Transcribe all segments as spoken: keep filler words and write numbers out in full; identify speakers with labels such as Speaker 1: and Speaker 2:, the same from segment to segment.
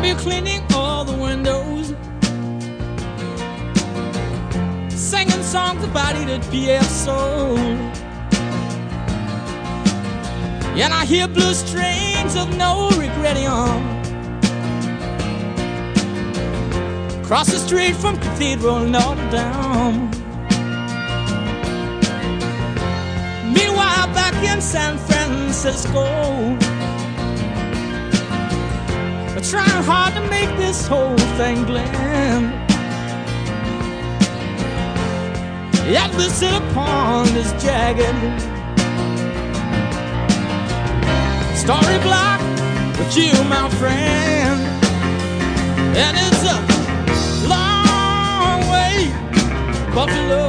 Speaker 1: be cleaning all the windows, singing songs about Edith Piaf's soul. And I hear blue strains of no regretting across the street from Cathedral Notre Dame. Meanwhile, back in San Francisco, we're trying hard to make this whole thing blend. Yet we sit upon this jagged story block with you, my friend. And it's a long way, Buffalo.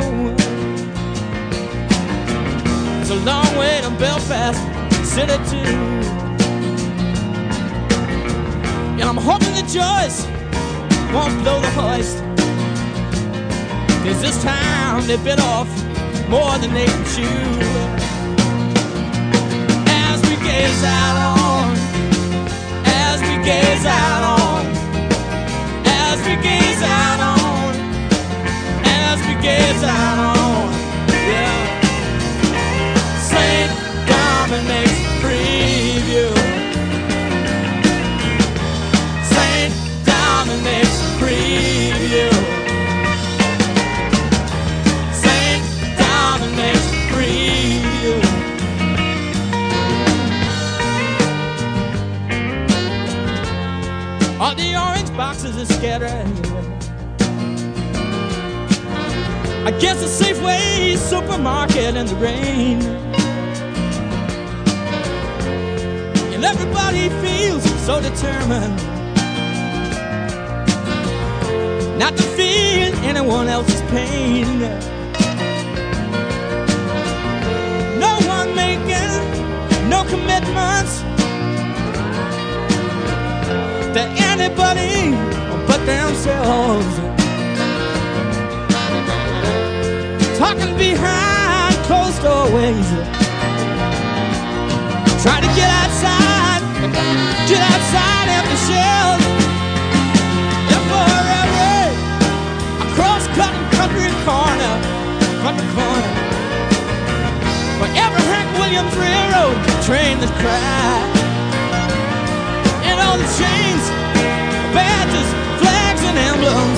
Speaker 1: It's a long way to Belfast City too. And I'm hoping that Joyce won't blow the hoist, 'cause this time they bit off more than they can chew. As we gaze out on, as we gaze out on, as we gaze out on, as we gaze out on, yeah. Saint Dominic's preview, Saint Dominic's preview, Saint Dominic's preview. All the orange boxes are scattered against the Safeway supermarket in the rain, and everybody feels so determined not to feel anyone else's pain. No one making no commitments to anybody but themselves, talking behind closed doorways, try to get outside, get outside empty shells. And for every cross-cutting country corner, country corner, for every Hank Williams Railroad train that's cried, and all the chains, badges, flags, and emblems,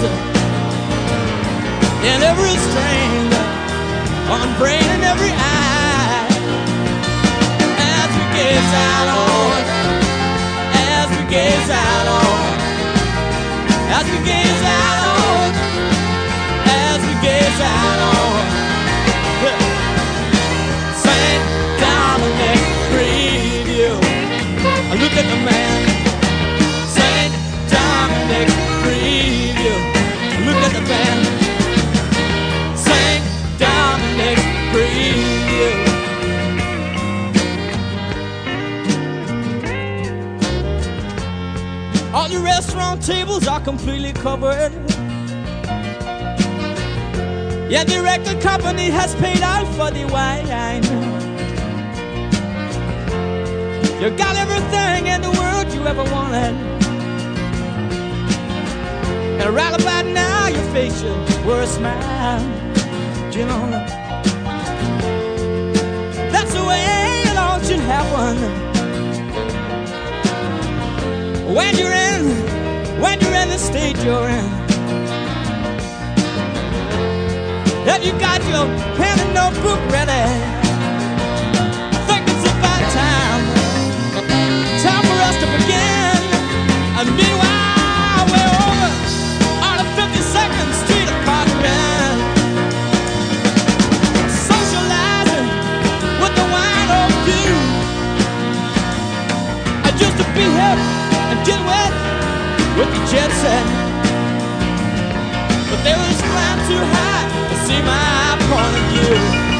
Speaker 1: and every strain on brain and every eye. As we gaze out on, as we gaze out on, as we gaze out on, as we gaze out on, Saint Dominic preview. I look at the man, Saint Dominic preview. Look at the band, Saint Dominic preview. All the restaurant tables are completely covered. Yeah, the record company has paid out for the wine. You got everything in the world you ever wanted, and right about now your face should wear a smile. You know, that's the way it all should happen. When you're in, when you're in the state you're in, if you got your pen and notebook ready, I think it's about time, time for us to begin. And meanwhile we're over on the fifty-second Street apartment, socializing with the wine old view. I used to be hip and get wet with the jet set, but they was flying too high to see my point of view.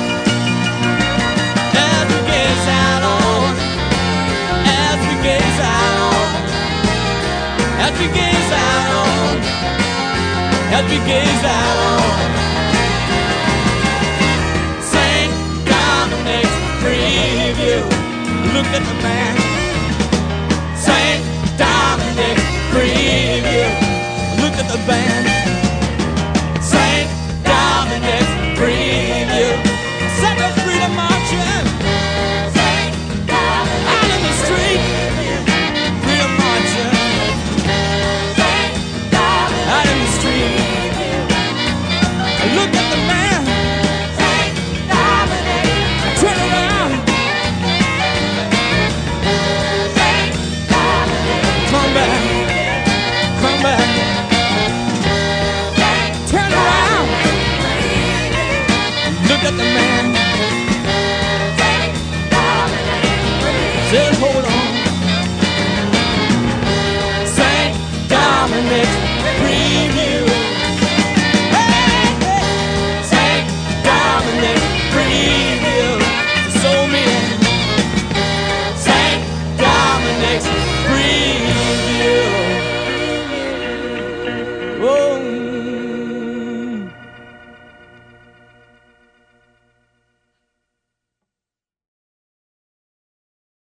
Speaker 1: As we gaze out on, as we gaze out on, as we gaze out on, as we gaze out on, Saint Dominic's preview. Look at the man,